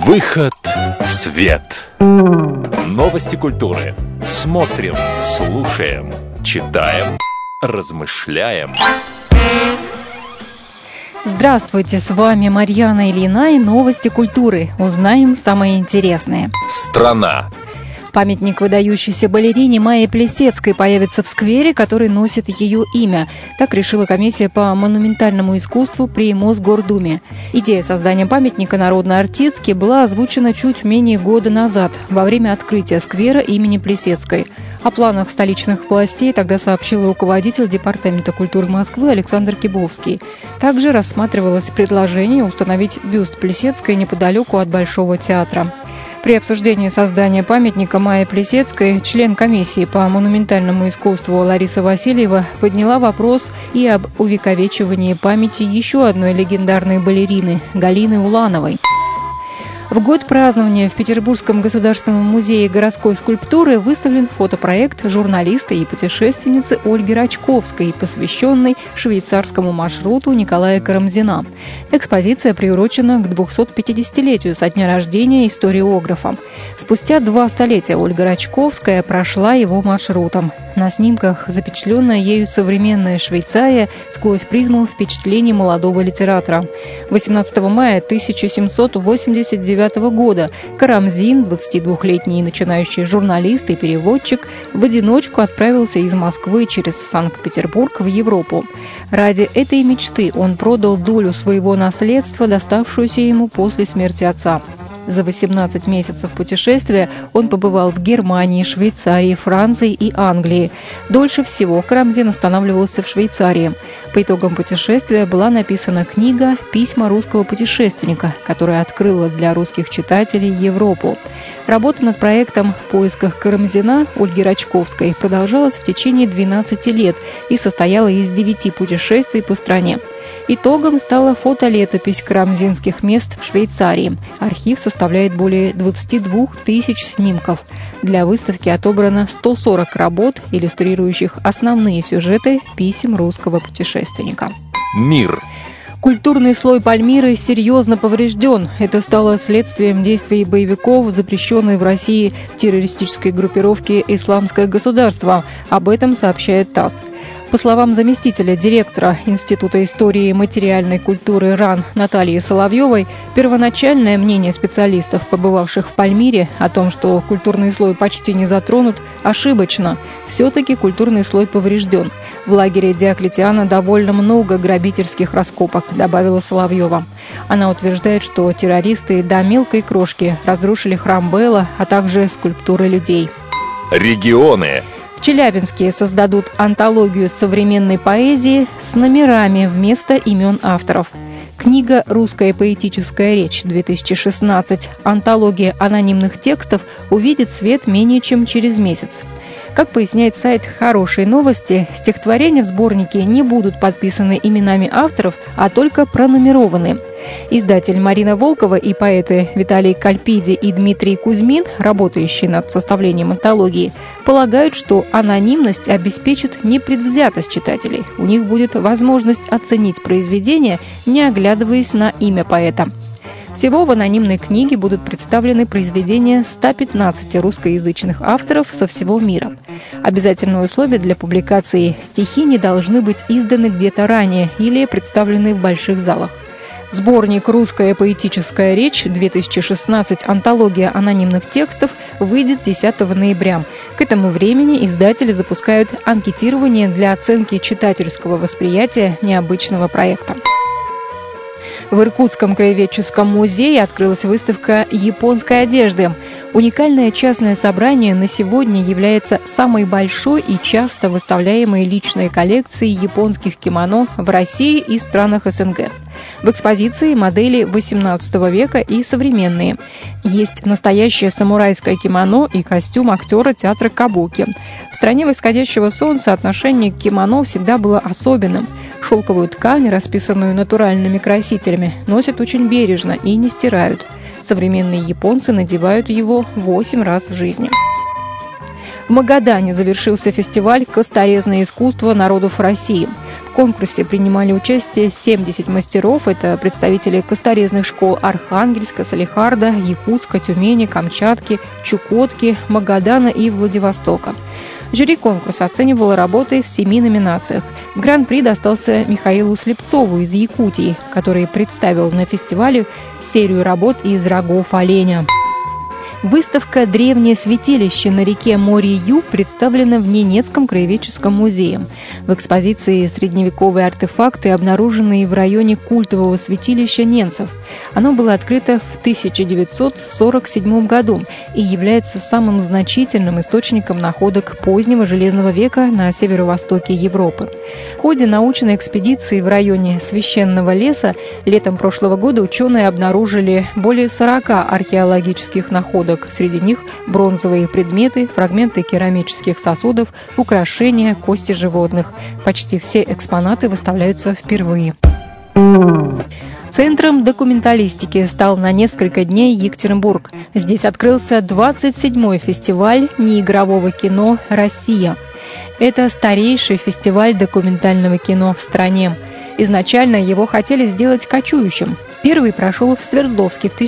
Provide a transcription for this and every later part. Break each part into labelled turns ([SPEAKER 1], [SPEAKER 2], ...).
[SPEAKER 1] Выход в свет. Новости культуры. Смотрим, слушаем, читаем, размышляем.
[SPEAKER 2] Здравствуйте, с вами Марьяна Ильина и новости культуры. Узнаем самое интересное.
[SPEAKER 1] Страна.
[SPEAKER 2] Памятник выдающейся балерине Майе Плисецкой появится в сквере, который носит ее имя. Так решила комиссия по монументальному искусству при Мосгордуме. Идея создания памятника народной артистке была озвучена чуть менее года назад, во время открытия сквера имени Плисецкой. О планах столичных властей тогда сообщил руководитель Департамента культуры Москвы Александр Кибовский. Также рассматривалось предложение установить бюст Плисецкой неподалеку от Большого театра. При обсуждении создания памятника Майе Плисецкой член комиссии по монументальному искусству Лариса Васильева подняла вопрос и об увековечивании памяти еще одной легендарной балерины – Галины Улановой. В год празднования в Петербургском государственном музее городской скульптуры выставлен фотопроект журналиста и путешественницы Ольги Рачковской, посвященный швейцарскому маршруту Николая Карамзина. Экспозиция приурочена к 250-летию со дня рождения историографа. Спустя 2 столетия Ольга Рачковская прошла его маршрутом. На снимках запечатленная ею современная Швейцария сквозь призму впечатлений молодого литератора. 18 мая 1789 года Карамзин, 22-летний начинающий журналист и переводчик, в одиночку отправился из Москвы через Санкт-Петербург в Европу. Ради этой мечты он продал долю своего наследства, доставшуюся ему после смерти отца. За 18 месяцев путешествия он побывал в Германии, Швейцарии, Франции и Англии. Дольше всего Карамзин останавливался в Швейцарии. По итогам путешествия была написана книга «Письма русского путешественника», которая открыла для русских читателей Европу. Работа над проектом «В поисках Карамзина» Ольги Рачковской продолжалась в течение 12 лет и состояла из 9 путешествий по стране. Итогом стала фотолетопись карамзинских мест в Швейцарии. Архив составляет более 22 тысяч снимков. Для выставки отобрано 140 работ, иллюстрирующих основные сюжеты писем русского путешественника.
[SPEAKER 1] Мир.
[SPEAKER 2] Культурный слой Пальмиры серьезно поврежден. Это стало следствием действий боевиков, запрещенной в России террористической группировки «Исламское государство». Об этом сообщает ТАСС. По словам заместителя директора Института истории и материальной культуры РАН Натальи Соловьевой, первоначальное мнение специалистов, побывавших в Пальмире, о том, что культурный слой почти не затронут, ошибочно. Все-таки культурный слой поврежден. В лагере Диоклетиана довольно много грабительских раскопок, добавила Соловьева. Она утверждает, что террористы до мелкой крошки разрушили храм Бэла, а также скульптуры людей.
[SPEAKER 1] Регионы.
[SPEAKER 2] В Челябинске создадут антологию современной поэзии с номерами вместо имен авторов. Книга «Русская поэтическая речь-2016», антология анонимных текстов, увидит свет менее чем через месяц. Как поясняет сайт «Хорошие новости», стихотворения в сборнике не будут подписаны именами авторов, а только пронумерованы. Издатель Марина Волкова и поэты Виталий Кальпиди и Дмитрий Кузьмин, работающие над составлением антологии, полагают, что анонимность обеспечит непредвзятость читателей. У них будет возможность оценить произведение, не оглядываясь на имя поэта. Всего в анонимной книге будут представлены произведения 115 русскоязычных авторов со всего мира. Обязательное условие для публикации: стихи не должны быть изданы где-то ранее или представлены в больших залах. Сборник «Русская поэтическая речь-2016. Антология анонимных текстов» выйдет 10 ноября. К этому времени издатели запускают анкетирование для оценки читательского восприятия необычного проекта. В Иркутском краеведческом музее открылась выставка японской одежды. Уникальное частное собрание на сегодня является самой большой и часто выставляемой личной коллекцией японских кимоно в России и странах СНГ. В экспозиции модели XVIII века и современные. Есть настоящее самурайское кимоно и костюм актера театра кабуки. В стране восходящего солнца отношение к кимоно всегда было особенным. Шелковую ткань, расписанную натуральными красителями, носят очень бережно и не стирают. Современные японцы надевают его 8 раз в жизни. В Магадане завершился фестиваль «Косторезное искусство народов России». В конкурсе принимали участие 70 мастеров. Это представители косторезных школ Архангельска, Салехарда, Якутска, Тюмени, Камчатки, Чукотки, Магадана и Владивостока. Жюри конкурса оценивало работы в 7 номинациях. Гран-при достался Михаилу Слепцову из Якутии, который представил на фестивале серию работ из рогов оленя. Выставка «Древнее святилище на реке Море-Ю» представлена в Ненецком краеведческом музее. В экспозиции средневековые артефакты, обнаруженные в районе культового святилища ненцев. Оно было открыто в 1947 году и является самым значительным источником находок позднего Железного века на северо-востоке Европы. В ходе научной экспедиции в районе Священного леса летом прошлого года ученые обнаружили более 40 археологических находок. Среди них бронзовые предметы, фрагменты керамических сосудов, украшения, кости животных. Почти все экспонаты выставляются впервые. Центром документалистики стал на несколько дней Екатеринбург. Здесь открылся 27-й фестиваль неигрового кино «Россия». Это старейший фестиваль документального кино в стране. Изначально его хотели сделать кочующим. Первый прошел в Свердловске в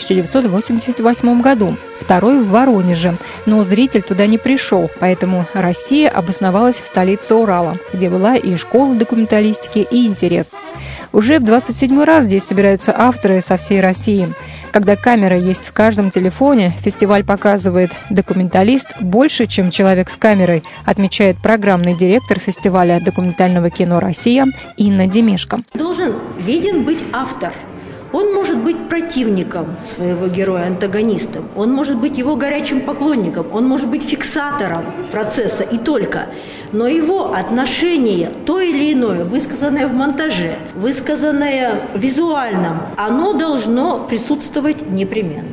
[SPEAKER 2] 1988 году, второй в Воронеже. Но зритель туда не пришел, поэтому «Россия» обосновалась в столице Урала, где была и школа документалистики, и интерес. Уже в 27-й раз здесь собираются авторы со всей России. Когда камера есть в каждом телефоне, фестиваль показывает документалист больше, чем человек с камерой, отмечает программный директор фестиваля документального кино «Россия» Инна Демешко.
[SPEAKER 3] Должен виден быть автор. Он может быть противником своего героя, антагонистом. Он может быть его горячим поклонником. Он может быть фиксатором процесса и только. Но его отношение, то или иное, высказанное в монтаже, высказанное визуальном, оно должно присутствовать непременно.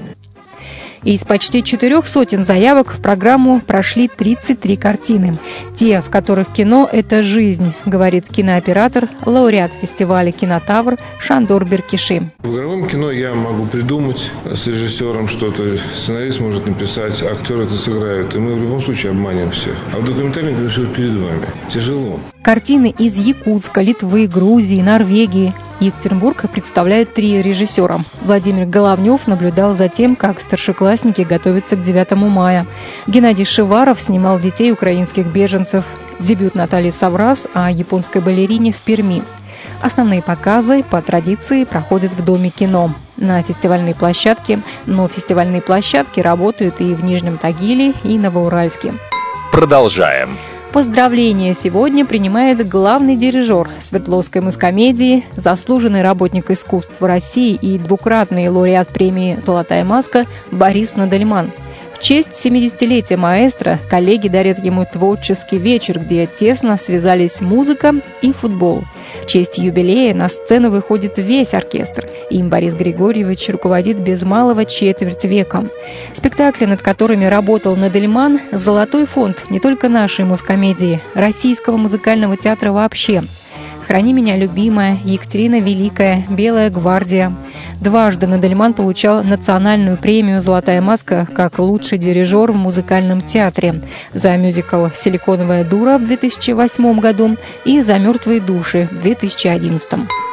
[SPEAKER 2] Из почти 400 заявок в программу прошли 33 картины. Те, в которых кино – это жизнь, говорит кинооператор, лауреат фестиваля «Кинотавр» Шандор Беркиши.
[SPEAKER 4] В игровом кино я могу придумать с режиссером что-то, сценарист может написать, актеры это сыграют, и мы в любом случае обманем всех. А в документальном кино все перед вами. Тяжело. Картины
[SPEAKER 2] из Якутска, Литвы, Грузии, Норвегии. Екатеринбург представляют 3 режиссера. Владимир Головнев наблюдал за тем, как старшеклассники готовятся к 9 мая. Геннадий Шиваров снимал детей украинских беженцев. Дебют Натальи Саврас о японской балерине в Перми. Основные показы по традиции проходят в Доме кино на фестивальной площадке, но фестивальные площадки работают и в Нижнем Тагиле, и Новоуральске.
[SPEAKER 1] Продолжаем.
[SPEAKER 2] Поздравления сегодня принимает главный дирижер Свердловской мускомедии, заслуженный работник искусств России и двукратный лауреат премии «Золотая маска» Борис Надельман. В честь 70-летия маэстро коллеги дарят ему творческий вечер, где тесно связались музыка и футбол. В честь юбилея на сцену выходит весь оркестр. Им Борис Григорьевич руководит без малого четверть века. Спектакли, над которыми работал Надельман, золотой фонд не только нашей мускомедии, российского музыкального театра вообще. «Храни меня, любимая», «Екатерина Великая», «Белая гвардия». Дважды Надельман получал национальную премию «Золотая маска» как лучший дирижер в музыкальном театре за мюзикл «Силиконовая дура» в 2008 году и за «Мертвые души» в 2011.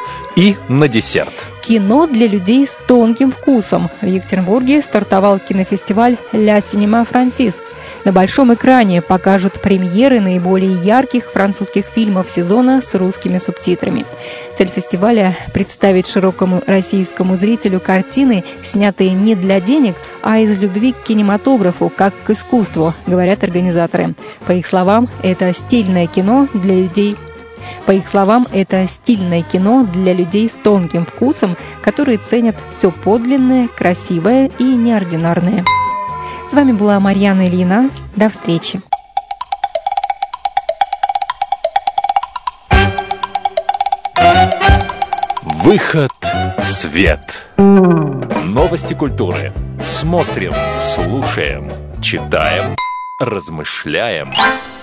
[SPEAKER 1] И на десерт.
[SPEAKER 2] Кино для людей с тонким вкусом. В Екатеринбурге стартовал кинофестиваль «Ля Синема Франсис». На большом экране покажут премьеры наиболее ярких французских фильмов сезона с русскими субтитрами. Цель фестиваля – представить широкому российскому зрителю картины, снятые не для денег, а из любви к кинематографу, как к искусству, говорят организаторы. По их словам, это стильное кино для людей с тонким вкусом, которые ценят все подлинное, красивое и неординарное. С вами была Марьяна Ильина. До встречи.
[SPEAKER 1] Выход в свет. Новости культуры. Смотрим, слушаем, читаем, размышляем.